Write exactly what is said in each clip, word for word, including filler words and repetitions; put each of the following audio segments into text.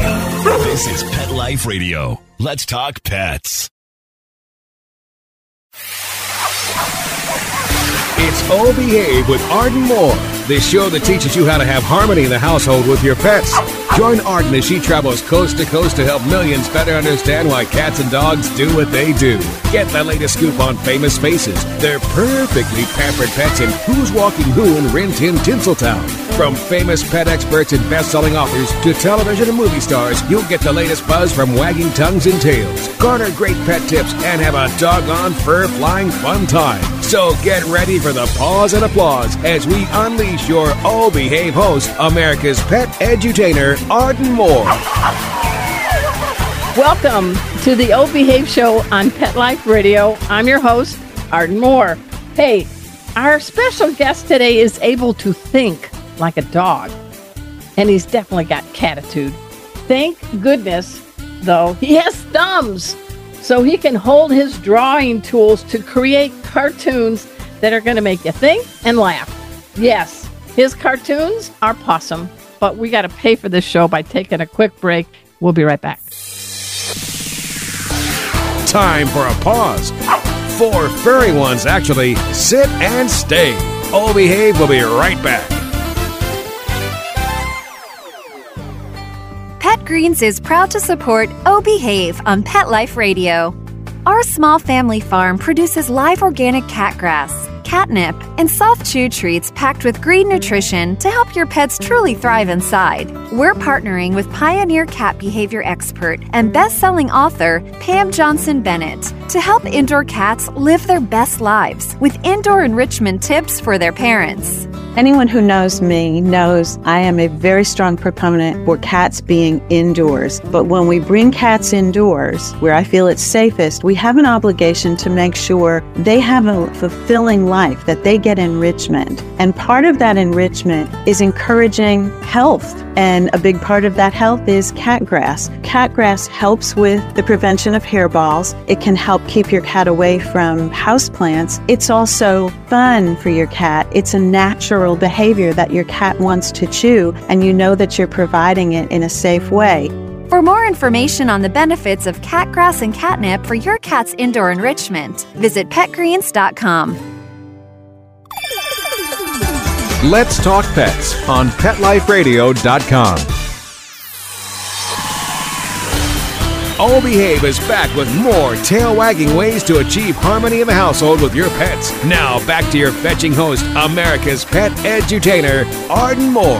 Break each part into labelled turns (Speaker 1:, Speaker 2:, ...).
Speaker 1: Radio. This is Pet Life Radio. Let's talk pets.
Speaker 2: It's Oh Behave with Arden Moore, the show that teaches you how to have harmony in the household with your pets. Join Arden as she travels coast to coast to help millions better understand why cats and dogs do what they do. Get the latest scoop on famous faces, their perfectly pampered pets, and who's walking who in Rin Tin Tinseltown. From famous pet experts and best-selling authors to television and movie stars, you'll get the latest buzz from wagging tongues and tails, garner great pet tips, and have a doggone fur-flying fun time. So get ready for the pause and applause as we unleash your Oh Behave host, America's pet edutainer, Arden Moore.
Speaker 3: Welcome to the Oh Behave show on Pet Life Radio. I'm your host, Arden Moore. Hey, our special guest today is able to think like a dog, and he's definitely got catitude. Thank goodness, though, he has thumbs, so he can hold his drawing tools to create cartoons that are going to make you think and laugh. Yes, his cartoons are pawsome, but we got to pay for this show by taking a quick break. We'll be right back.
Speaker 2: Time for a pause. Four furry ones actually sit and stay. Oh Behave will be right back.
Speaker 4: Pet Greens is proud to support Oh Behave on Pet Life Radio. Our small family farm produces live organic cat grass, catnip, and soft chew treats packed with green nutrition to help your pets truly thrive inside. We're partnering with pioneer cat behavior expert and best-selling author Pam Johnson Bennett to help indoor cats live their best lives with indoor enrichment tips for their parents.
Speaker 5: Anyone who knows me knows I am a very strong proponent for cats being indoors. But when we bring cats indoors, where I feel it's safest, we have an obligation to make sure they have a fulfilling life, that they get enrichment. And part of that enrichment is encouraging health. And a big part of that health is cat grass. Cat grass helps with the prevention of hairballs. It can help keep your cat away from houseplants. It's also fun for your cat. It's a natural behavior that your cat wants to chew, and you know that you're providing it in a safe way.
Speaker 4: For more information on the benefits of cat grass and catnip for your cat's indoor enrichment, visit pet greens dot com.
Speaker 2: Let's talk pets on pet life radio dot com. Oh Behave is back with more tail-wagging ways to achieve harmony in the household with your pets. Now back to your fetching host, America's pet edutainer, Arden Moore.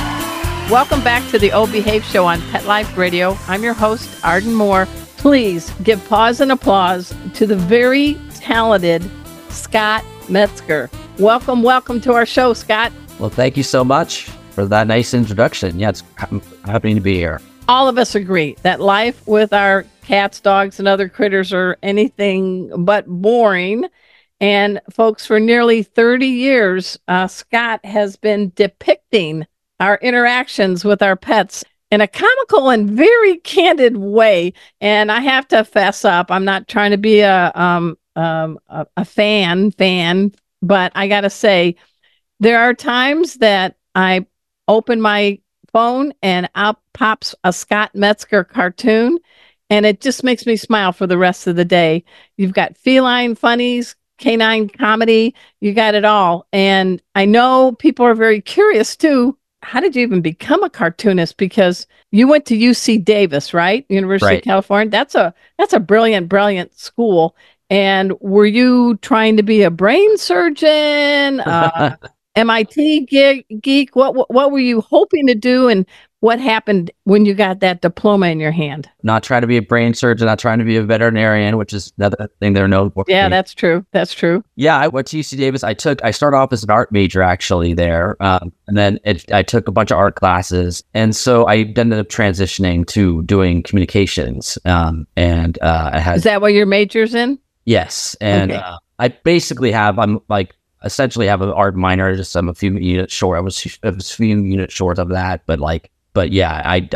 Speaker 3: Welcome back to the Oh Behave show on Pet Life Radio. I'm your host, Arden Moore. Please give pause and applause to the very talented Scott Metzger. Welcome, welcome to our show, Scott.
Speaker 6: Well, thank you so much for that nice introduction. Yeah, it's I'm happy to be here.
Speaker 3: All of us agree that life with our cats, dogs, and other critters are anything but boring. And folks, for nearly thirty years, uh, Scott has been depicting our interactions with our pets in a comical and very candid way. And I have to fess up, I'm not trying to be a um, um, a, a fan fan, but I got to say, there are times that I open my phone and out pops a Scott Metzger cartoon, and it just makes me smile for the rest of the day. You've got feline funnies, canine comedy, you got it all. And I know people are very curious too. How did you even become a cartoonist? Because you went to U C Davis, right? University
Speaker 6: Right.
Speaker 3: of California. That's a that's a brilliant, brilliant school. And were you trying to be a brain surgeon? Uh, M I T geek, geek? What, what what were you hoping to do, and what happened when you got that diploma in your hand?
Speaker 6: Not trying to be a brain surgeon, not trying to be a veterinarian, which is another thing they're known for.
Speaker 3: Yeah, that's true. That's true.
Speaker 6: Yeah, I went to U C Davis. I took, I started off as an art major actually there. Um, and then it, I took a bunch of art classes. And so I ended up transitioning to doing communications. Um, and uh, I had.
Speaker 3: Is that what your major's in?
Speaker 6: Yes. And
Speaker 3: Okay.
Speaker 6: uh, I basically have, I'm like, essentially have an art minor, just I'm a few units short. I was, I was a few units short of that, but like, but yeah, I, I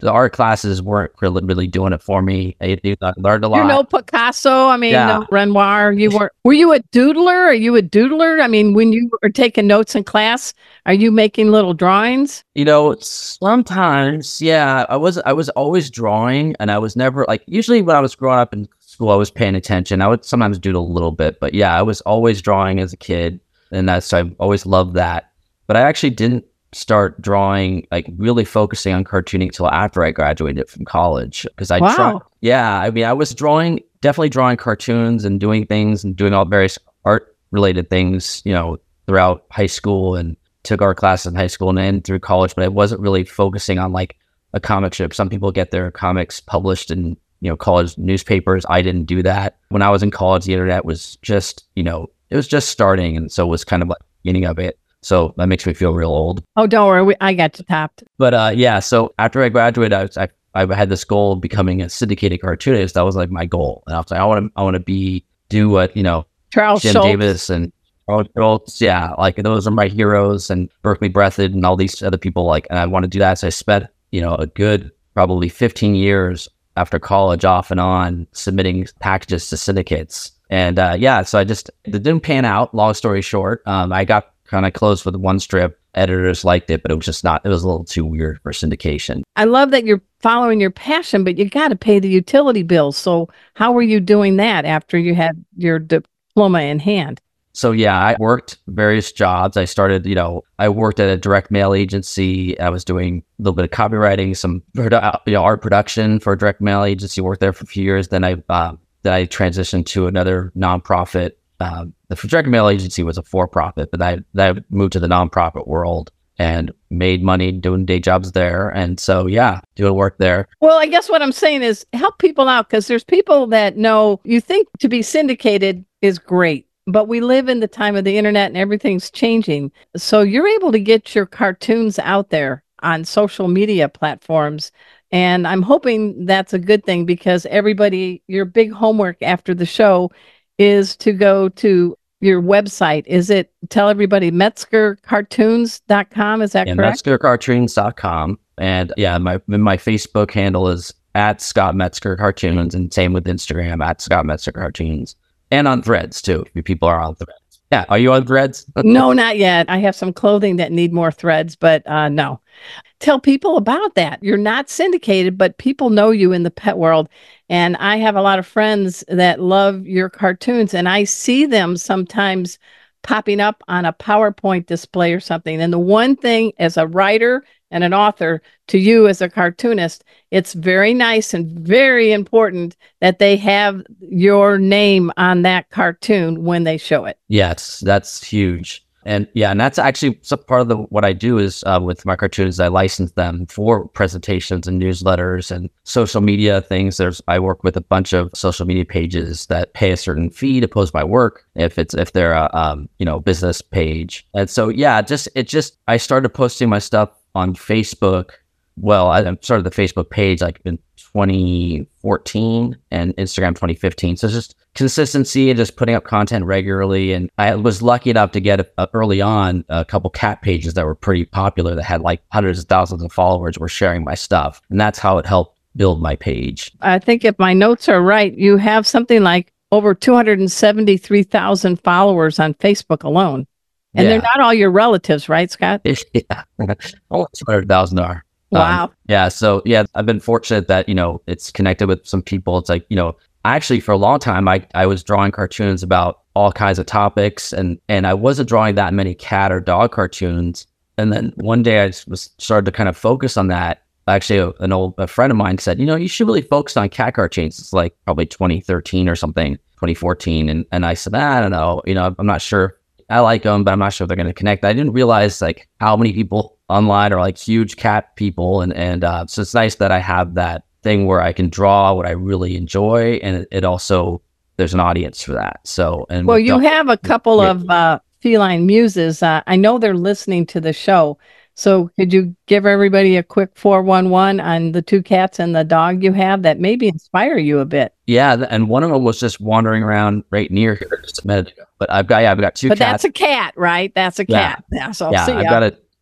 Speaker 6: the art classes weren't really, really doing it for me. I, I learned a lot.
Speaker 3: You're no Picasso. I mean,
Speaker 6: Yeah.
Speaker 3: no Renoir. You were. Were you a doodler? Are you a doodler? I mean, when you were taking notes in class, are you making little drawings?
Speaker 6: You know, sometimes, yeah, I was I was always drawing, and I was never like usually when I was growing up in school, I was paying attention. I would sometimes doodle a little bit, but yeah, I was always drawing as a kid, and that's I always loved that. But I actually didn't start drawing, like really focusing on cartooning until after I graduated from college. Because I
Speaker 3: Wow.
Speaker 6: tried, yeah, I mean, I was drawing, definitely drawing cartoons and doing things and doing all various art related things, you know, throughout high school and took art classes in high school and then through college. But I wasn't really focusing on like a comic strip. Some people get their comics published in, you know, college newspapers. I didn't do that. When I was in college, the internet was just, you know, it was just starting. And so it was kind of like the beginning of it. So that makes me feel real old.
Speaker 3: Oh, don't worry. We, I got you topped.
Speaker 6: But uh, yeah, so after I graduated, I, was, I I had this goal of becoming a syndicated cartoonist. That was like my goal. And I was like, I want to I want to be, do what, you know,
Speaker 3: Charles
Speaker 6: Jim
Speaker 3: Schultz.
Speaker 6: Davis and Charles Schultz. Yeah, like those are my heroes, and Berkeley Breathed and all these other people. Like, and I want to do that. So I spent, you know, a good probably fifteen years after college off and on submitting packages to syndicates. And uh, yeah, so I just, it didn't pan out. Long story short, um, I got kind of close with one strip. Editors liked it, but it was just not, it was a little too weird for syndication.
Speaker 3: I love that you're following your passion, but you got to pay the utility bills. So how were you doing that after you had your diploma in hand?
Speaker 6: So yeah, I worked various jobs. I started, you know, I worked at a direct mail agency. I was doing a little bit of copywriting, some produ- you know, art production for a direct mail agency. Worked there for a few years. Then I, uh, then I transitioned to another nonprofit. Um, the direct mail agency was a for-profit, but I, I moved to the nonprofit world and made money doing day jobs there. And so, yeah, doing work there.
Speaker 3: Well, I guess what I'm saying is help people out, because there's people that know you think to be syndicated is great, but we live in the time of the internet and everything's changing. So you're able to get your cartoons out there on social media platforms. And I'm hoping that's a good thing, because everybody, your big homework after the show is to go to your website. Is it, tell everybody, metzger cartoons dot com? Is that
Speaker 6: Yeah,
Speaker 3: correct?
Speaker 6: metzger cartoons dot com. And yeah, my my Facebook handle is at Scott Metzger Cartoons, and same with Instagram at Scott Metzger Cartoons, and on Threads too. If people are on Threads. Yeah, are you on Threads?
Speaker 3: No, not yet. I have some clothing that need more threads, but uh, no. Tell people about that. You're not syndicated, but people know you in the pet world. And I have a lot of friends that love your cartoons, and I see them sometimes popping up on a PowerPoint display or something. And the one thing as a writer and an author to you as a cartoonist, it's very nice and very important that they have your name on that cartoon when they show it.
Speaker 6: Yes, that's huge. And yeah, and that's actually some part of the, what I do is uh, with my cartoons, I license them for presentations and newsletters and social media things. There's, I work with a bunch of social media pages that pay a certain fee to post my work if it's, if they're a, um, you know, business page. And so, yeah, just, it just, I started posting my stuff on Facebook. Well, I started the Facebook page like in twenty fourteen and Instagram twenty fifteen. So it's just consistency and just putting up content regularly. And I was lucky enough to get uh, early on a couple cat pages that were pretty popular that had like hundreds of thousands of followers were sharing my stuff. And that's how it helped build my page.
Speaker 3: I think if my notes are right, you have something like over two hundred seventy-three thousand followers on Facebook alone. And
Speaker 6: Yeah.
Speaker 3: they're not all your relatives, right, Scott?
Speaker 6: Yeah, only two hundred thousand are.
Speaker 3: Wow.
Speaker 6: Um, yeah. So yeah, I've been fortunate that, you know, it's connected with some people. It's like, you know, actually for a long time, I, I was drawing cartoons about all kinds of topics, and, and I wasn't drawing that many cat or dog cartoons. And then one day I was started to kind of focus on that. Actually, a, an old a friend of mine said, you know, you should really focus on cat cartoons. It's like probably twenty thirteen or something, twenty fourteen. And, and I said, I don't know, you know, I'm not sure. I like them, but I'm not sure if they're going to connect. I didn't realize like how many people online are like huge cat people. And, and uh, so it's nice that I have that thing where I can draw what I really enjoy. And it, it also, there's an audience for that. So, and
Speaker 3: Well,
Speaker 6: with
Speaker 3: you
Speaker 6: dog-
Speaker 3: have a couple
Speaker 6: Yeah.
Speaker 3: of uh, feline muses. Uh, I know they're listening to the show. So could you give everybody a quick four one one on the two cats and the dog you have that maybe inspire you a bit?
Speaker 6: Yeah. th- And one of them was just wandering around right near here just a minute ago. But I've got, yeah, I've got two
Speaker 3: But
Speaker 6: cats.
Speaker 3: that's a cat, right? That's a
Speaker 6: Yeah.
Speaker 3: cat. Yeah. So
Speaker 6: yeah,
Speaker 3: see
Speaker 6: I've
Speaker 3: ya.
Speaker 6: got a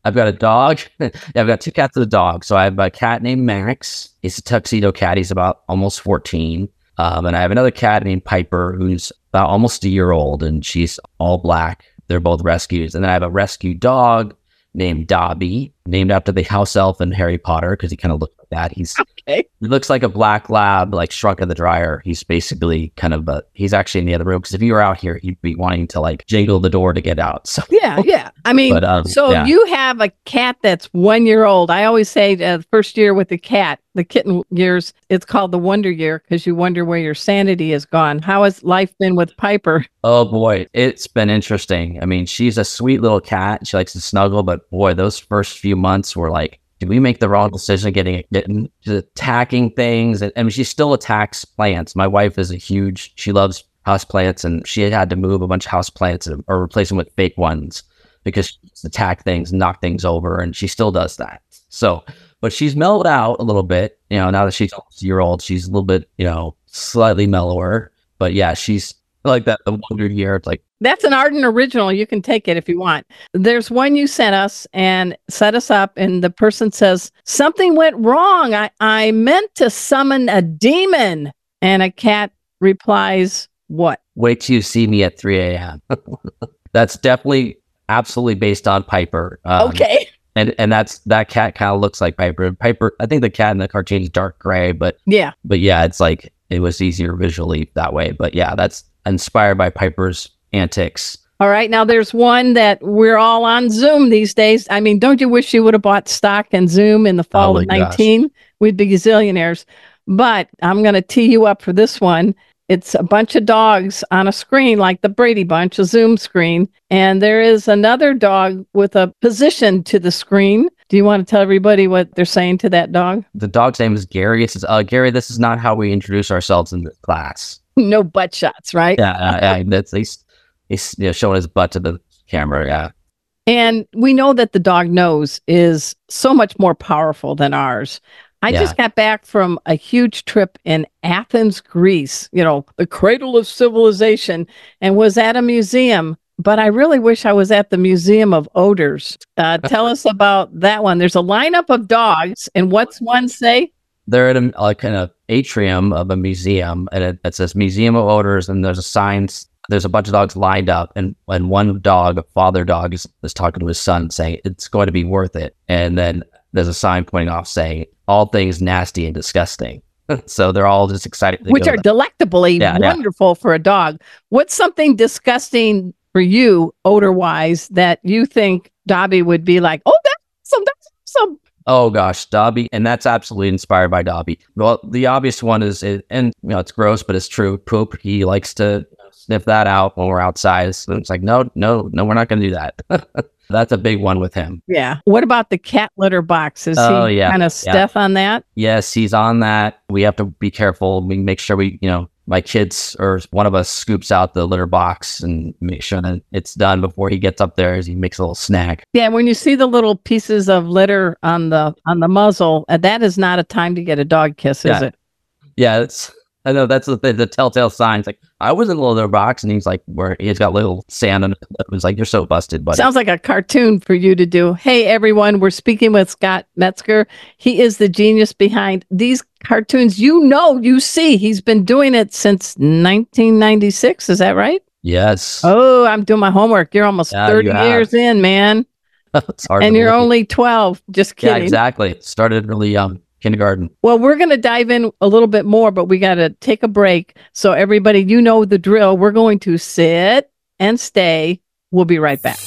Speaker 6: I've got a dog. yeah, I've got two cats and a dog. So I have a cat named Max. He's a tuxedo cat. He's about almost fourteen. Um, and I have another cat named Piper, who's about almost a year old, and she's all black. They're both rescues. And then I have a rescue dog named Dobby, named after the house elf in Harry Potter, because he kind of looks like that. He's
Speaker 3: Okay.
Speaker 6: He looks like a black lab, like shrunk in the dryer. He's basically kind of a, he's actually in the other room, because if he were out here, he'd be wanting to like jingle the door to get out. So
Speaker 3: Yeah, yeah. I mean,
Speaker 6: But, um,
Speaker 3: so
Speaker 6: yeah.
Speaker 3: you have a cat that's one year old. I always say uh, the first year with the cat, the kitten years, it's called the wonder year because you wonder where your sanity has gone. How has life been with Piper?
Speaker 6: Oh boy, it's been interesting. I mean, she's a sweet little cat. She likes to snuggle, but boy, those first few months were like, did we make the wrong decision getting a kitten? She's attacking things. And, I mean, she still attacks plants. My wife is a huge, she loves house plants, and she had to move a bunch of house plants and, or replace them with fake ones because she just attack things, knock things over, and she still does that. So, but she's mellowed out a little bit. You know, now that she's almost a year old, she's a little bit, you know, slightly mellower. But yeah, she's like that, the wonder year. It's like,
Speaker 3: That's an Arden original. You can take it if you want. There's one you sent us and set us up, and the person says, something went wrong. I, I meant to summon a demon. And a cat replies, what?
Speaker 6: wait till you see me at three a.m. That's definitely absolutely based on Piper. Um,
Speaker 3: Okay.
Speaker 6: And and that's that cat kind of looks like Piper. Piper, I think the cat in the cartoon is dark gray, but
Speaker 3: Yeah.
Speaker 6: but yeah, it's like it was easier visually that way. But yeah, that's inspired by Piper's antics.
Speaker 3: All right. Now there's one that we're all on Zoom these days. I mean, don't you wish you would have bought stock in Zoom in the fall
Speaker 6: Oh
Speaker 3: of
Speaker 6: my gosh.
Speaker 3: nineteen? We'd be gazillionaires. But I'm going to tee you up for this one. It's a bunch of dogs on a screen like the Brady Bunch, a Zoom screen. And there is another dog with a position to the screen. Do you want to tell everybody what they're saying to that dog?
Speaker 6: The dog's name is Gary. It says, uh, Gary, this is not how we introduce ourselves in this class.
Speaker 3: No butt shots, right?
Speaker 6: Yeah, uh, yeah that's he's, he's you know, showing his butt to the camera. Yeah.
Speaker 3: And we know that the dog nose is so much more powerful than ours. I
Speaker 6: Yeah.
Speaker 3: just got back from a huge trip in Athens, Greece, you know, the cradle of civilization, and was at a museum. But I really wish I was at the Museum of Odors. Uh, tell us about that one. There's a lineup of dogs, and what's one say?
Speaker 6: They're in a, like in a atrium of a museum, and it, it says Museum of Odors, and there's a sign. There's a bunch of dogs lined up, and, and one dog, a father dog, is, is talking to his son, saying it's going to be worth it. And then there's a sign pointing off saying all things nasty and disgusting. So they're all just excited. to
Speaker 3: Which
Speaker 6: go
Speaker 3: are
Speaker 6: there.
Speaker 3: delectably
Speaker 6: Yeah, yeah.
Speaker 3: wonderful for a dog. What's something disgusting for you, odor-wise, that you think Dobby would be like, oh, that's awesome, that's awesome.
Speaker 6: Oh gosh, Dobby, and that's absolutely inspired by Dobby. Well, the obvious one is, it, and you know, it's gross, but it's true. Poop. He likes to sniff that out when we're outside. So it's like, no, no, no, we're not going to do that. That's a big one with him.
Speaker 3: Yeah. What about the cat litter box? Is
Speaker 6: Oh,
Speaker 3: he
Speaker 6: yeah,
Speaker 3: kind
Speaker 6: yeah.
Speaker 3: of stiff on that?
Speaker 6: Yes, he's on that. We have to be careful. We make sure we, you know, my kids or one of us scoops out the litter box and make sure that it's done before he gets up there as he makes a little snack.
Speaker 3: Yeah. When you see the little pieces of litter on the on the muzzle, uh, that is not a time to get a dog kiss, is
Speaker 6: Yeah.
Speaker 3: it?
Speaker 6: Yeah, it's, I know that's the the telltale signs. Like I was in the litter box, and he's like, where he's got little sand on it. It was like, you're so busted, buddy.
Speaker 3: Sounds like a cartoon for you to do. Hey, everyone, we're speaking with Scott Metzger. He is the genius behind these cartoons. You know, you see, he's been doing it since nineteen ninety-six. Is that right?
Speaker 6: Yes.
Speaker 3: Oh, I'm doing my homework. You're almost
Speaker 6: Yeah,
Speaker 3: thirty
Speaker 6: you have.
Speaker 3: years in, man.
Speaker 6: It's hard
Speaker 3: And
Speaker 6: to
Speaker 3: you're
Speaker 6: believe.
Speaker 3: only twelve. Just
Speaker 6: Yeah,
Speaker 3: kidding.
Speaker 6: exactly. Started really young, kindergarten.
Speaker 3: Well, we're going to dive in a little bit more, but we got to take a break. So everybody, you know the drill. We're going to sit and stay. We'll be right back.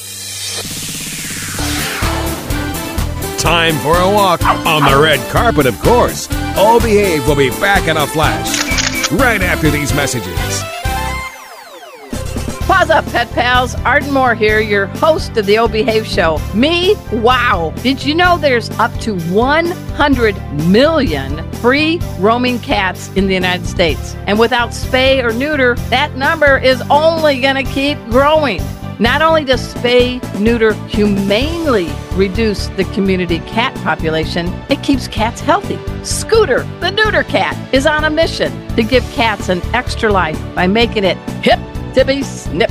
Speaker 2: Time for a walk on the red carpet, of course. Oh Behave will be back in a flash right after these messages.
Speaker 3: Pause up, pet pals. Arden Moore here, your host of the O Behave Show. Me? Wow. Did you know there's up to one hundred million free roaming cats in the United States? And without spay or neuter, that number is only going to keep growing. Not only does spay neuter humanely reduce the community cat population, it keeps cats healthy. Scooter, the neuter cat, is on a mission to give cats an extra life by making it hip to be snipped.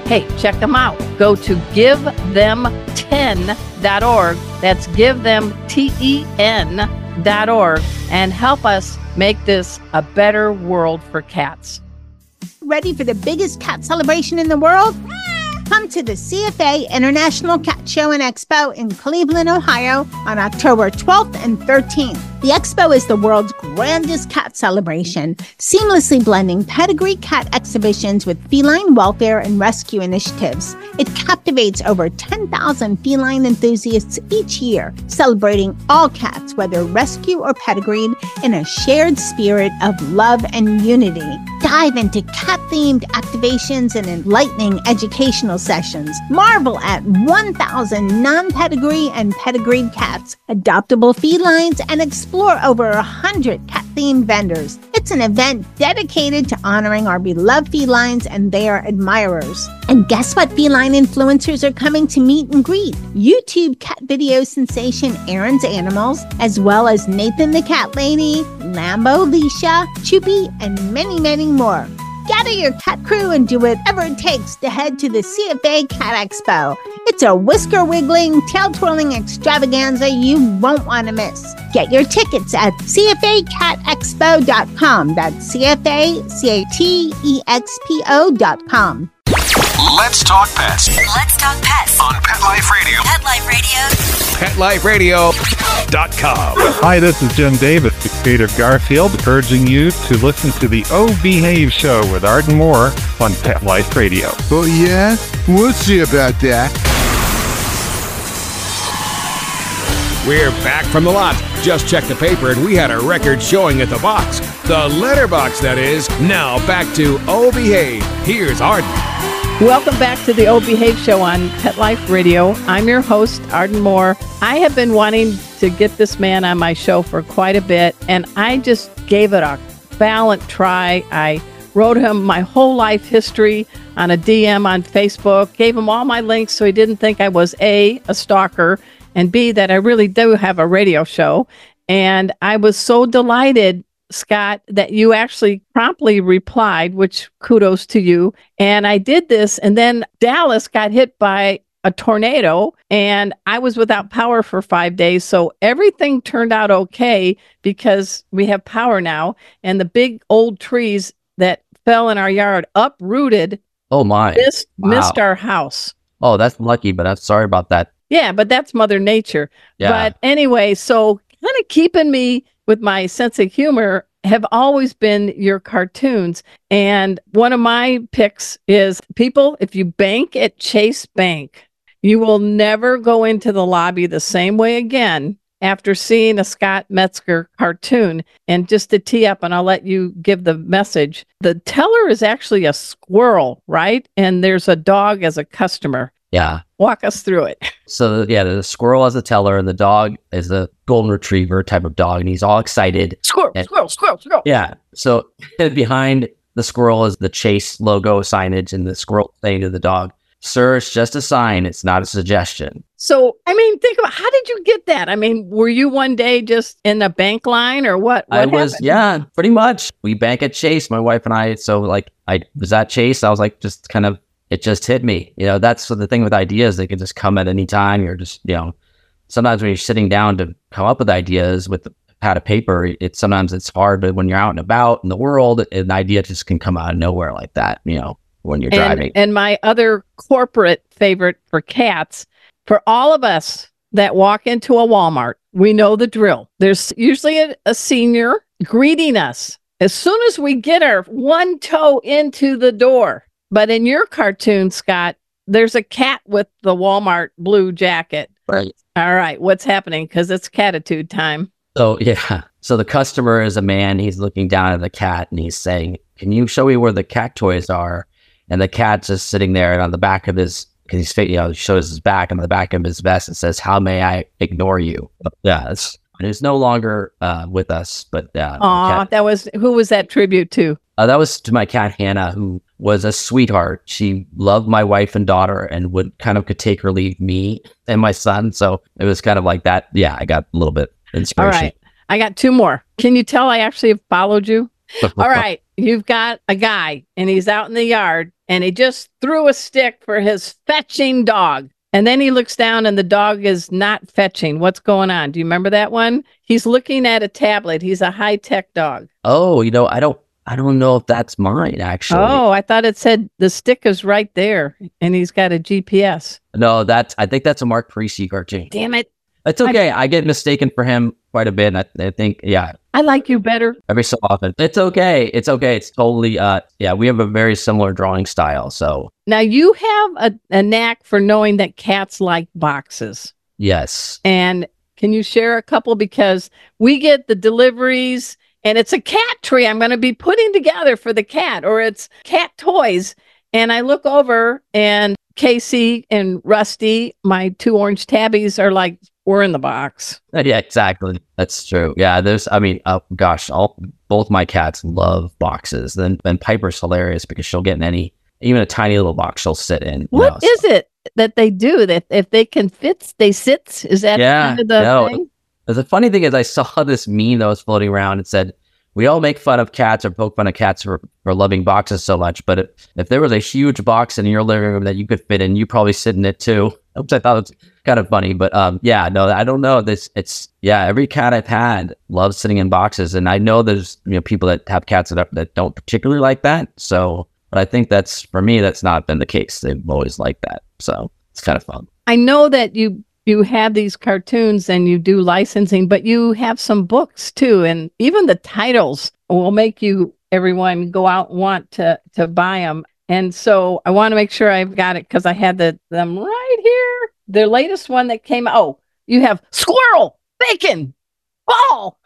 Speaker 3: Hey, check them out. Go to give them ten dot org. That's give them ten dot org and help us make this a better world for cats.
Speaker 7: Ready for the biggest cat celebration in the world? Come to the C F A International Cat Show and Expo in Cleveland, Ohio on October twelfth and thirteenth. The expo is the world's grandest cat celebration, seamlessly blending pedigree cat exhibitions with feline welfare and rescue initiatives. It captivates over ten thousand feline enthusiasts each year, celebrating all cats, whether rescue or pedigreed, in a shared spirit of love and unity. Dive into cat-themed activations and enlightening educational sessions. Marvel at one thousand non-pedigree and pedigreed cats, adoptable felines, and explore over one hundred cat-themed vendors. It's an event dedicated to honoring our beloved felines and their admirers. And guess what feline influencers are coming to meet and greet? YouTube cat video sensation Aaron's Animals, as well as Nathan the Cat Lady, Lambo Leisha, Choopy, and many, many more. Gather your cat crew and do whatever it takes to head to the C F A Cat Expo. It's a whisker-wiggling, tail-twirling extravaganza you won't want to miss. Get your tickets at c f a cat expo dot com. That's C F A C A T E X P O dot com.
Speaker 1: Let's talk pets
Speaker 8: Let's talk pets
Speaker 1: on Pet Life Radio.
Speaker 8: Pet Life Radio.
Speaker 2: pet life radio dot com.
Speaker 9: Hi, this is Jim Davis, the creator of Garfield, urging you to listen to the Oh Behave Show with Arden Moore on Pet Life Radio.
Speaker 10: Oh, yeah? We'll see about that.
Speaker 2: We're back from the lot. Just checked the paper and we had a record showing at the box. The letterbox, that is. Now back to Oh Behave. Here's Arden.
Speaker 3: Welcome back to the Oh Behave Show on Pet Life Radio. I'm your host, Arden Moore. I have been wanting to get this man on my show for quite a bit, and I just gave it a valiant try. I wrote him my whole life history on a D M on Facebook, gave him all my links so he didn't think I was A, a stalker, and B, that I really do have a radio show. And I was so delighted, Scott, that you actually promptly replied, which kudos to you. And I did this, and then Dallas got hit by a tornado, and I was without power for five days. So everything turned out okay because we have power now, and the big old trees that fell in our yard uprooted.
Speaker 6: Oh my!
Speaker 3: Missed,
Speaker 6: Wow.
Speaker 3: missed our house.
Speaker 6: Oh, that's lucky, but I'm sorry about that.
Speaker 3: Yeah, but that's Mother Nature.
Speaker 6: Yeah.
Speaker 3: But anyway, so kind of keeping me with my sense of humor have always been your cartoons. And one of my picks is, people, if you bank at Chase Bank, you will never go into the lobby the same way again after seeing a Scott Metzger cartoon. And just to tee up, and I'll let you give the message, the teller is actually a squirrel, right? And there's a dog as a customer.
Speaker 6: Yeah.
Speaker 3: Walk us through it.
Speaker 6: So yeah, the squirrel is a teller, and the dog is a golden retriever type of dog, and he's all excited.
Speaker 3: Squirrel,
Speaker 6: and,
Speaker 3: squirrel, squirrel, squirrel.
Speaker 6: Yeah. So behind the squirrel is the Chase logo signage, and the squirrel saying to the dog, "Sir, it's just a sign. It's not a suggestion."
Speaker 3: So, I mean, think about, how did you get that? I mean, were you one day just in the bank line or what? what
Speaker 6: I was,
Speaker 3: happened?
Speaker 6: yeah, pretty much. We bank at Chase, my wife and I. So like, I was at Chase. I was like, just kind of, it just hit me. You know, that's the thing with ideas. They can just come at any time. You're just, you know, sometimes when you're sitting down to come up with ideas with a pad of paper, it's sometimes it's hard, but when you're out and about in the world, an idea just can come out of nowhere like that, you know, when you're
Speaker 3: and,
Speaker 6: driving.
Speaker 3: And my other corporate favorite for cats, for all of us that walk into a Walmart, we know the drill. There's usually a, a senior greeting us as soon as we get our one toe into the door. But in your cartoon, Scott, there's a cat with the Walmart blue jacket.
Speaker 6: Right.
Speaker 3: All right. What's happening? Because it's catitude time.
Speaker 6: So, yeah. So the customer is a man. He's looking down at the cat and he's saying, "Can you show me where the cat toys are?" And the cat's just sitting there, and on the back of his, because he's, you know, he shows his back, on the back of his vest, it says, "How may I ignore you?" Yeah. It's, it's no longer uh, with us, but uh,
Speaker 3: Aw,
Speaker 6: cat,
Speaker 3: that was, who was that tribute to?
Speaker 6: uh, that was to my cat, Hannah, who was a sweetheart. She loved my wife and daughter and would kind of could take or leave me and my son. So it was kind of like that. Yeah, I got a little bit inspiration.
Speaker 3: All right. I got two more. Can you tell I actually have followed you? All right. You've got a guy and he's out in the yard and he just threw a stick for his fetching dog. And then he looks down and the dog is not fetching. What's going on? Do you remember that one? He's looking at a tablet. He's a high-tech dog.
Speaker 6: Oh, you know, I don't I don't know if that's mine, actually.
Speaker 3: Oh, I thought it said the stick is right there and he's got a G P S.
Speaker 6: No, that's I think that's a Mark Parisi cartoon.
Speaker 3: Damn it.
Speaker 6: It's okay. I, I get mistaken for him quite a bit. And I, I think, yeah.
Speaker 3: I like you better.
Speaker 6: Every so often. It's okay. It's okay. It's totally, uh, yeah, we have a very similar drawing style. So
Speaker 3: now you have a, a knack for knowing that cats like boxes.
Speaker 6: yes.
Speaker 3: And can you share a couple? Because we get the deliveries and it's a cat tree I'm going to be putting together for the cat, or it's cat toys. And I look over and Casey and Rusty, my two orange tabbies, are like, we're in the box.
Speaker 6: Yeah, exactly. That's true. Yeah, there's, I mean, oh gosh, all both my cats love boxes. Then, then Piper's hilarious because she'll get in any, even a tiny little box she'll sit in.
Speaker 3: What
Speaker 6: know,
Speaker 3: is
Speaker 6: so.
Speaker 3: it that they do? That if they can fit, they sit? Is that
Speaker 6: Yeah,
Speaker 3: kind of the
Speaker 6: no.
Speaker 3: thing?
Speaker 6: The funny thing is, I saw this meme that was floating around. It said, we all make fun of cats or poke fun of cats for, for loving boxes so much, but if, if there was a huge box in your living room that you could fit in, you probably sit in it too. Which I thought was kind of funny, but um, yeah, no, I don't know. This, it's yeah, every cat I've had loves sitting in boxes, and I know there's you know people that have cats that that don't particularly like that. So, but I think that's for me, that's not been the case. They've always liked that, so it's kind of fun.
Speaker 3: I know that you you have these cartoons and you do licensing, but you have some books too, and even the titles will make you everyone go out and want to to buy them. And so I want to make sure I've got it because I had the them right here. The latest one that came out. Oh, you have squirrel, bacon, ball,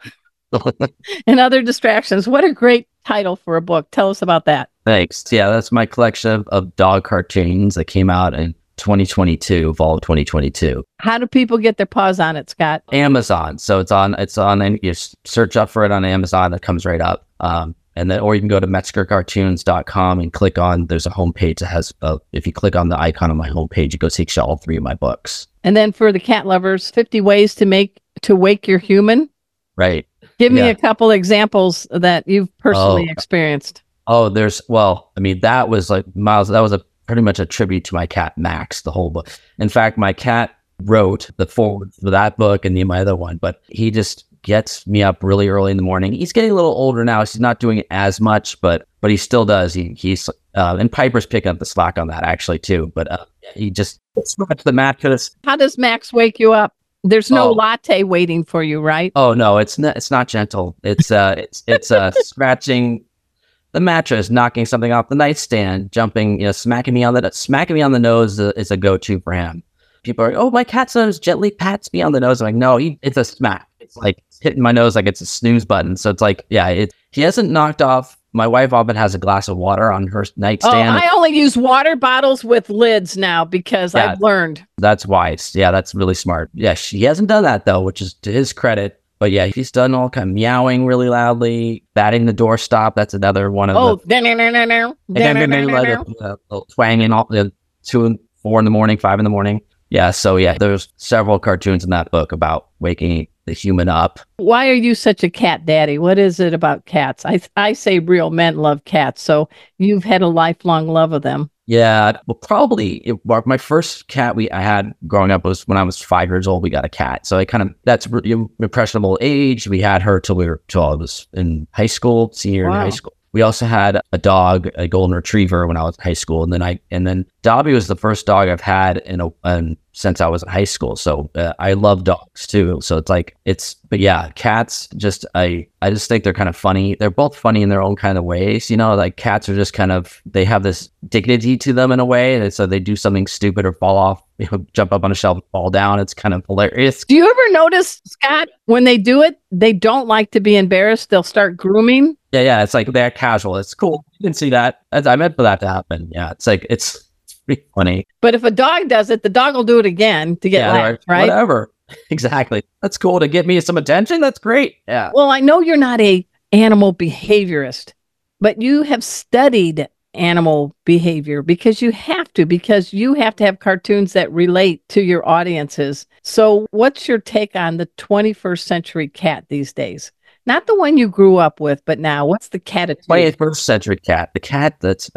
Speaker 3: and other distractions. What a great title for a book. Tell us about that.
Speaker 6: Thanks. Yeah, that's my collection of, of dog cartoons that came out in twenty twenty-two, fall of twenty twenty-two.
Speaker 3: How do people get their paws on it, Scott?
Speaker 6: Amazon. So it's on, it's on, and you search up for it on Amazon. That comes right up. Um, and then, or you can go to metzger cartoons dot com and click on, there's a homepage that has, uh, if you click on the icon on my homepage, it goes takes you all three of my books.
Speaker 3: And then for the cat lovers, fifty ways to make, to wake your human.
Speaker 6: Right.
Speaker 3: Give me
Speaker 6: Yeah.
Speaker 3: a couple examples that you've personally
Speaker 6: Oh.
Speaker 3: experienced.
Speaker 6: Oh, there's, well, I mean, that was like, Miles, that was a pretty much a tribute to my cat, Max, the whole book. In fact, my cat wrote the foreword for that book and the, my other one, but he just gets me up really early in the morning. He's getting a little older now. So he's not doing it as much, but but he still does. He He's, uh, and Piper's picking up the slack on that actually too, but uh, he just scratches the mattress.
Speaker 3: How does Max wake you up? There's no
Speaker 6: Oh.
Speaker 3: latte waiting for you, right?
Speaker 6: Oh no, it's not, it's not gentle. It's, uh, it's, it's, uh, scratching the mattress, knocking something off the nightstand, jumping, you know, smacking me on the, smacking me on the nose is a, is a go-to for him. People are, oh, my cat sometimes gently pats me on the nose. I'm like, no, he, it's a smack. It's like hitting my nose like it's a snooze button. So it's like, yeah, it, he hasn't knocked off. My wife often has a glass of water on her
Speaker 3: Oh,
Speaker 6: nightstand.
Speaker 3: I only use water bottles with lids now because
Speaker 6: Yeah.
Speaker 3: I've learned.
Speaker 6: That's wise. Yeah, that's really smart. Yeah, she hasn't done that though, which is to his credit. But yeah, he's done all kind of meowing really loudly, batting the doorstop. That's another one of
Speaker 3: Oh,
Speaker 6: the. And then maybe like a, a little twanging all the two and four in the morning, five in the morning. Yeah, so yeah, there's several cartoons in that book about waking the human up.
Speaker 3: Why are you such a cat daddy? What is it about cats? I I say real men love cats, so you've had a lifelong love of them.
Speaker 6: Yeah, well, probably it, well, my first cat we I had growing up was when I was five years old. We got a cat, so I kind of that's re- impressionable age. We had her till we were till I was in high school, senior in
Speaker 3: Wow.
Speaker 6: high school. We also had a dog, a golden retriever, when I was in high school, and then I and then Dobby was the first dog I've had in a um, since I was in high school. So uh, I love dogs too. So it's like it's but yeah, cats just I I just think they're kind of funny. They're both funny in their own kind of ways. You know, like cats are just kind of they have this dignity to them in a way, and so they do something stupid or fall off, you know, jump up on a shelf, and fall down. It's kind of hilarious.
Speaker 3: Do you ever notice, Scott, when they do it, they don't like to be embarrassed. They'll start grooming.
Speaker 6: Yeah, yeah, it's like they're casual. It's cool. You didn't see that. That's- I meant for that to happen. Yeah, it's like it's, it's pretty funny.
Speaker 3: But if a dog does it, the dog will do it again to get
Speaker 6: Yeah,
Speaker 3: laughed,
Speaker 6: they're-
Speaker 3: right?
Speaker 6: Whatever. Exactly. That's cool to get me some attention. That's great. Yeah.
Speaker 3: Well, I know you're not a animal behaviorist, but you have studied animal behavior because you have to, because you have to have cartoons that relate to your audiences. So what's your take on the twenty-first century cat these days? Not the one you grew up with, but now what's the cat?
Speaker 6: twenty-first century cat. The cat that's a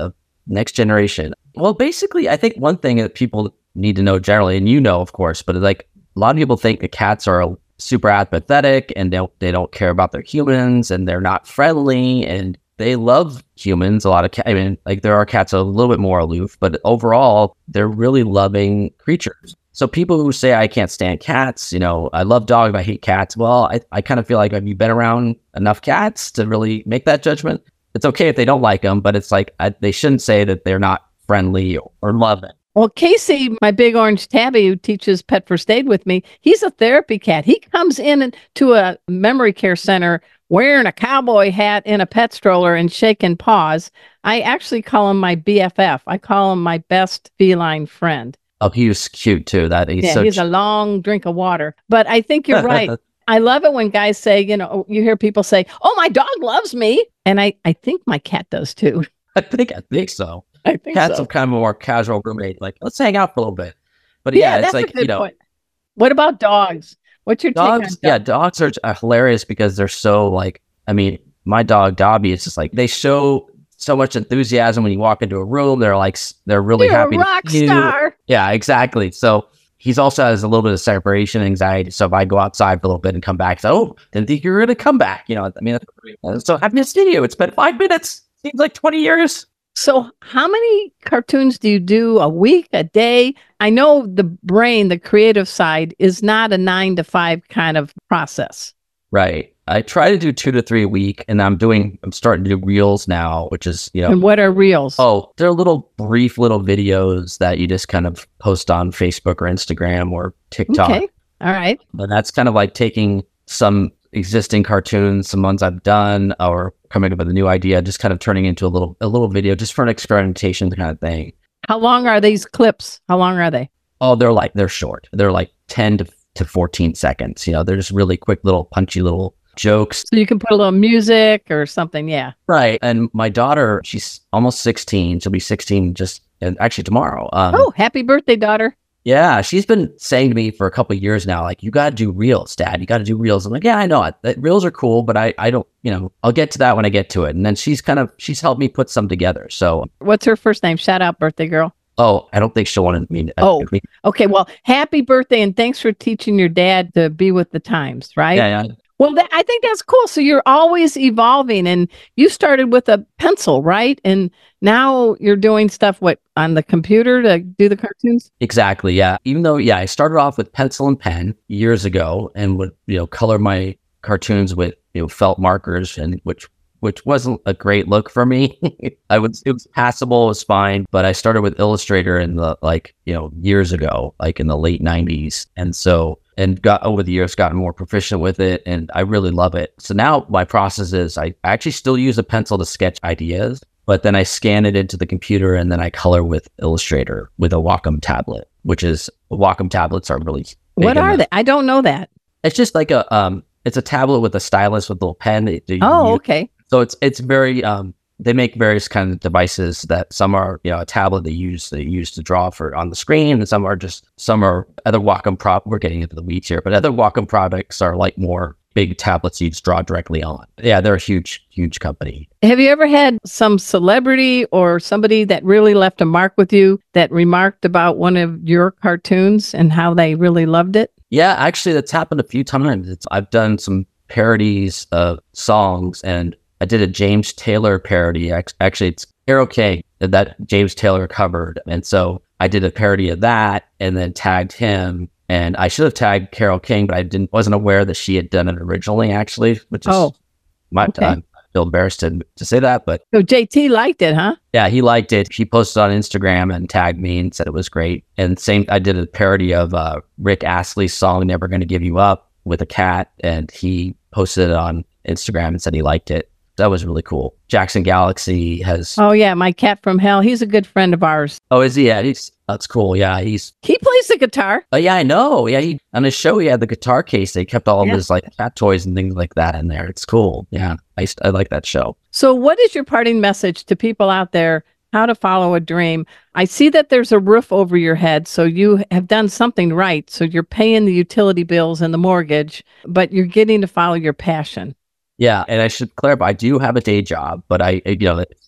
Speaker 6: next generation. Well, basically, I think one thing that people need to know generally, and you know, of course, but like a lot of people think that cats are super apathetic and they don't, they don't care about their humans and they're not friendly and they love humans. A lot of cats, I mean, like there are cats a little bit more aloof, but overall, they're really loving creatures. So people who say, I can't stand cats, you know, I love dogs, but I hate cats. Well, I, I kind of feel like, have you been around enough cats to really make that judgment? It's okay if they don't like them, but it's like, I, they shouldn't say that they're not friendly or, or loving.
Speaker 3: Well, Casey, my big orange tabby who teaches Pet First Aid with me, he's a therapy cat. He comes in to a memory care center wearing a cowboy hat in a pet stroller and shaking paws. I actually call him my B F F. I call him my best feline friend.
Speaker 6: Oh, he was cute too. That he's
Speaker 3: yeah,
Speaker 6: so
Speaker 3: he's
Speaker 6: cute.
Speaker 3: a long drink of water. But I think you're right. I love it when guys say, you know, you hear people say, "Oh, my dog loves me," and I, I think my cat does too.
Speaker 6: I think I think so.
Speaker 3: I think
Speaker 6: Cats
Speaker 3: so.
Speaker 6: have kind of a more casual roommate, like let's hang out for a little bit. But
Speaker 3: Yeah,
Speaker 6: yeah,
Speaker 3: that's
Speaker 6: it's
Speaker 3: a
Speaker 6: like
Speaker 3: good
Speaker 6: you know,
Speaker 3: point. What about dogs? What's your take on
Speaker 6: dogs.
Speaker 3: dogs?
Speaker 6: Yeah, dogs are uh, hilarious because they're so like. I mean, my dog Dobby is just like they show so much enthusiasm when you walk into a room. They're like s- they're really
Speaker 3: You're
Speaker 6: happy
Speaker 3: a rock
Speaker 6: to see you.
Speaker 3: star.
Speaker 6: Yeah, exactly. So he's also has a little bit of separation anxiety. So if I go outside for a little bit and come back, so oh, didn't think you were going to come back. You know, I mean, that's pretty, uh, so happy to see you. It's been five minutes. Seems like twenty years.
Speaker 3: So how many cartoons do you do a week, a day? I know the brain, the creative side, is not a nine to five kind of process.
Speaker 6: Right. I try to do two to three a week, and I'm doing. I'm starting to do reels now, which is you know.
Speaker 3: And what are reels?
Speaker 6: Oh, they're little brief little videos that you just kind of post on Facebook or Instagram or TikTok.
Speaker 3: Okay. All right.
Speaker 6: And that's kind of like taking some existing cartoons, some ones I've done, or coming up with a new idea, just kind of turning into a little a little video just for an experimentation kind of thing.
Speaker 3: How long are these clips? How long are they?
Speaker 6: Oh, they're like they're short. They're like ten to to fourteen seconds. You know, they're just really quick little punchy little jokes.
Speaker 3: So you can put a little music or something. Yeah.
Speaker 6: Right. And my daughter, she's almost sixteen. She'll be sixteen just and actually tomorrow. Um,
Speaker 3: Oh, happy birthday, daughter.
Speaker 6: Yeah, she's been saying to me for a couple of years now, like, you got to do reels, Dad. You got to do reels. I'm like, yeah, I know it. That reels are cool, but I, I don't, you know, I'll get to that when I get to it. And then she's kind of, she's helped me put some together. So,
Speaker 3: What's her first name? Shout out, birthday girl.
Speaker 6: oh, I don't think she'll want to mean.
Speaker 3: Oh, okay. Well, happy birthday. And thanks for teaching your dad to be with the times, right?
Speaker 6: Yeah, yeah.
Speaker 3: Well, that, I think that's cool. So you're always evolving, and you started with a pencil, right? And now you're doing stuff what on the computer to do the cartoons.
Speaker 6: Exactly. Yeah. Even though, yeah, I started off with pencil and pen years ago and would, you know, color my cartoons with, you know, felt markers, and which, which wasn't a great look for me. I would, it was passable, it was fine, but I started with Illustrator in the, like, you know, years ago, like in the late nineties. And so, and got over the years, gotten more proficient with it. And I really love it. So now my process is I actually still use a pencil to sketch ideas, but then I scan it into the computer and then I color with Illustrator with a Wacom tablet, which is Wacom tablets are really big
Speaker 3: What
Speaker 6: in
Speaker 3: are
Speaker 6: the-
Speaker 3: they? I don't know that.
Speaker 6: It's just like a, um, it's a tablet with a stylus with a little pen. That you
Speaker 3: Oh,
Speaker 6: use.
Speaker 3: okay.
Speaker 6: So it's, it's very, um, they make various kinds of devices that some are, you know, a tablet they use, they use to draw for on the screen. And some are just, some are other Wacom prop. We're getting into the weeds here, but other Wacom products are like more big tablets you just draw directly on. Yeah. They're a huge, huge company.
Speaker 3: Have you ever had some celebrity or somebody that really left a mark with you that remarked about one of your cartoons and how they really loved it?
Speaker 6: Yeah, actually that's happened a few times. It's, I've done some parodies of songs, and I did a James Taylor parody. Ac- Actually, it's Carole King that James Taylor covered. And so I did a parody of that and then tagged him. And I should have tagged Carole King, but I didn't wasn't aware that she had done it originally, actually, which is
Speaker 3: Oh,
Speaker 6: my
Speaker 3: okay.
Speaker 6: I feel embarrassed to, to say that. But
Speaker 3: So J T liked it, huh?
Speaker 6: yeah, he liked it. He posted on Instagram and tagged me and said it was great. And same, I did a parody of uh, Rick Astley's song "Never Gonna Give You Up" with a cat, and he posted it on Instagram and said he liked it. That was really cool. Jackson Galaxy has.
Speaker 3: Oh, yeah. My cat from hell. He's a good friend of ours.
Speaker 6: Oh, is he? Yeah, he's that's cool. Yeah, he's.
Speaker 3: He plays the guitar.
Speaker 6: Oh, yeah, I know. Yeah, he on his show he had the guitar case. They kept all of
Speaker 3: Yeah.
Speaker 6: his like cat toys and things like that in there. It's cool. Yeah, I used I like that show.
Speaker 3: So what is your parting message to people out there? How to follow a dream? I see that there's a roof over your head, so you have done something right. So you're paying the utility bills and the mortgage, but you're getting to follow your passion.
Speaker 6: Yeah, and I should clarify, I do have a day job, but I, you know,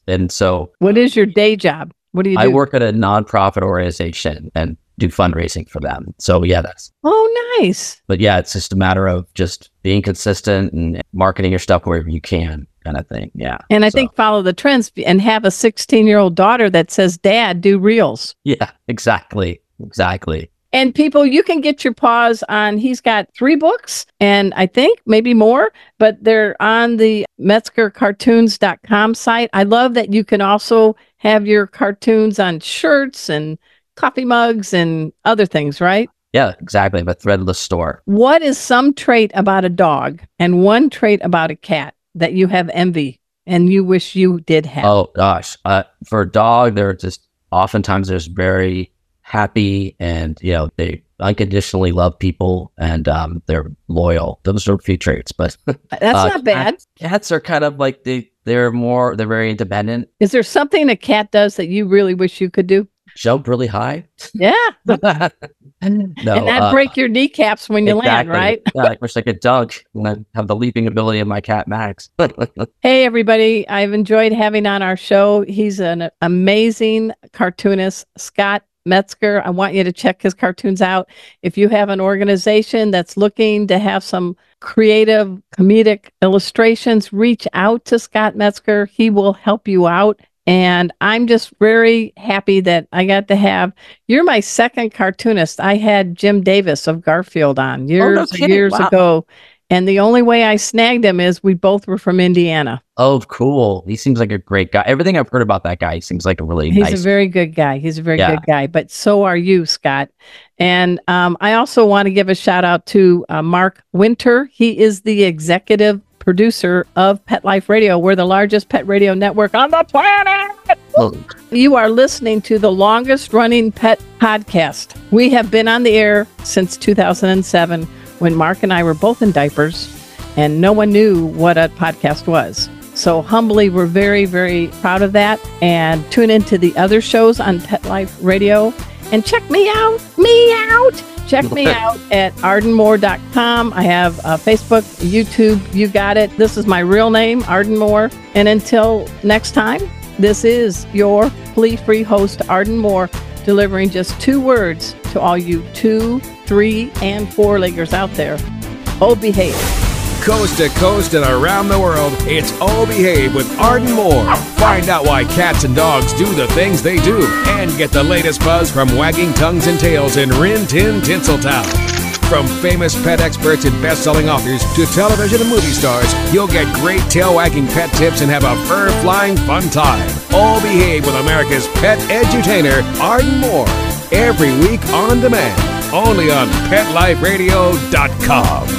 Speaker 6: And so,
Speaker 3: what is your day job? What do you do?
Speaker 6: I work at a nonprofit organization and do fundraising for them. So yeah, that's.
Speaker 3: Oh, nice.
Speaker 6: But yeah, it's just a matter of just being consistent and marketing your stuff wherever you can, kind of thing. Yeah.
Speaker 3: And I
Speaker 6: so.
Speaker 3: think follow the trends and have a sixteen year old daughter that says, Dad, do reels.
Speaker 6: Yeah, exactly. Exactly.
Speaker 3: And people, you can get your paws on, he's got three books and I think maybe more, but they're on the Metzger Cartoons dot com site. I love that you can also have your cartoons on shirts and coffee mugs and other things, right?
Speaker 6: Yeah, exactly. A threadless store.
Speaker 3: What is some trait about a dog and one trait about a cat that you have envy and you wish you did have?
Speaker 6: Oh, gosh. Uh, for a dog, they're just oftentimes there's very happy and, you know, they unconditionally love people and um, they're loyal. Those are a few traits, but
Speaker 3: that's
Speaker 6: uh,
Speaker 3: not bad.
Speaker 6: Cats, cats are kind of like they, they're more, they're very independent.
Speaker 3: Is there something a cat does that you really wish you could do?
Speaker 6: Jump really high.
Speaker 3: Yeah.
Speaker 6: no,
Speaker 3: and not
Speaker 6: uh,
Speaker 3: break your kneecaps when you
Speaker 6: exactly.
Speaker 3: land, right?
Speaker 6: Yeah, I wish I could dunk and I have the leaping ability of my cat, Max.
Speaker 3: Hey, everybody. I've enjoyed having on our show. He's an amazing cartoonist, Scott Metzger. I want you to check his cartoons out. If you have an organization that's looking to have some creative, comedic illustrations, reach out to Scott Metzger. He will help you out. And I'm just very happy that I got to have, you're my second cartoonist. I had Jim Davis of Garfield on years,
Speaker 6: oh, no
Speaker 3: years
Speaker 6: wow.
Speaker 3: ago. And the only way I snagged him is we both were from Indiana.
Speaker 6: Oh, cool. He seems like a great guy. Everything I've heard about that guy, he seems like a really
Speaker 3: He's
Speaker 6: nice.
Speaker 3: a very good guy. He's a very
Speaker 6: Yeah.
Speaker 3: good guy. But so are you, Scott. And um, I also want to give a shout out to uh, Mark Winter. He is the executive producer of Pet Life Radio. We're the largest pet radio network on the planet.
Speaker 6: Oh.
Speaker 3: You are listening to the longest running pet podcast. We have been on the air since two thousand seven when Mark and I were both in diapers and no one knew what a podcast was. So humbly, we're very, very proud of that. And tune into the other shows on Pet Life Radio and check me out, me out. Check me out at arden moore dot com. I have uh, Facebook, YouTube, you got it. This is my real name, Arden Moore. And until next time, this is your flea-free host, Arden Moore, delivering just two words to all you two, three, and four-leggers out there. Oh, behave.
Speaker 2: Coast to coast and around the world, it's Oh Behave with Arden Moore. Find out why cats and dogs do the things they do and get the latest buzz from wagging tongues and tails in Rin Tin Tinseltown. From famous pet experts and best-selling authors to television and movie stars, you'll get great tail-wagging pet tips and have a fur-flying fun time. Oh Behave with America's pet edutainer, Arden Moore. Every week on demand, only on pet life radio dot com.